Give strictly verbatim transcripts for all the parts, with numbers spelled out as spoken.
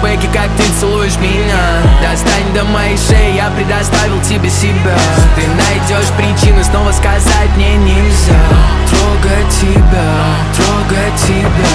флешбеки, как ты целуешь меня. Достань до моей шеи, я предоставил тебе себя. Ты найдешь причину снова сказать мне нельзя. Трогать тебя, трогать тебя.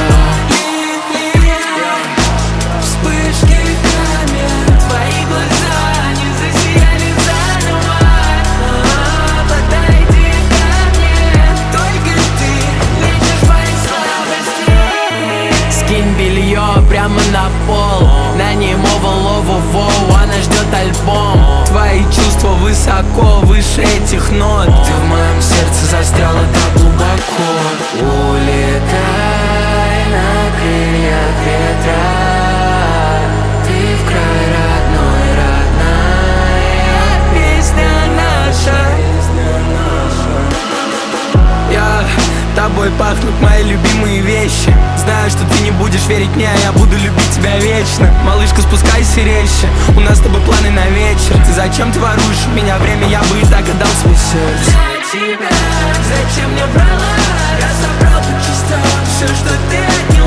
Вспышки камер, твои глаза не засияли заново. Подойди ко мне, только ты лечишь мои слабости. Скинь белье прямо на пол, на него волово-воу, она ждет альбом. Твои чувства высоко, выше этих нот. Ты в моем сердце застряла так глубоко. Улетай на крыльях ветра. Ты в край родной, родная песня наша. Я тобой пахнут мои любимые вещи. Знаю, что ты не будешь верить мне, а я буду любить тебя вечно. Малышка, спускайся резче, у нас с тобой планы на вечер. Ты зачем ты воруешь меня время, я бы и так отдал свой сердце. Для тебя, зачем мне брала? Я собрал по частям все, что ты отняла.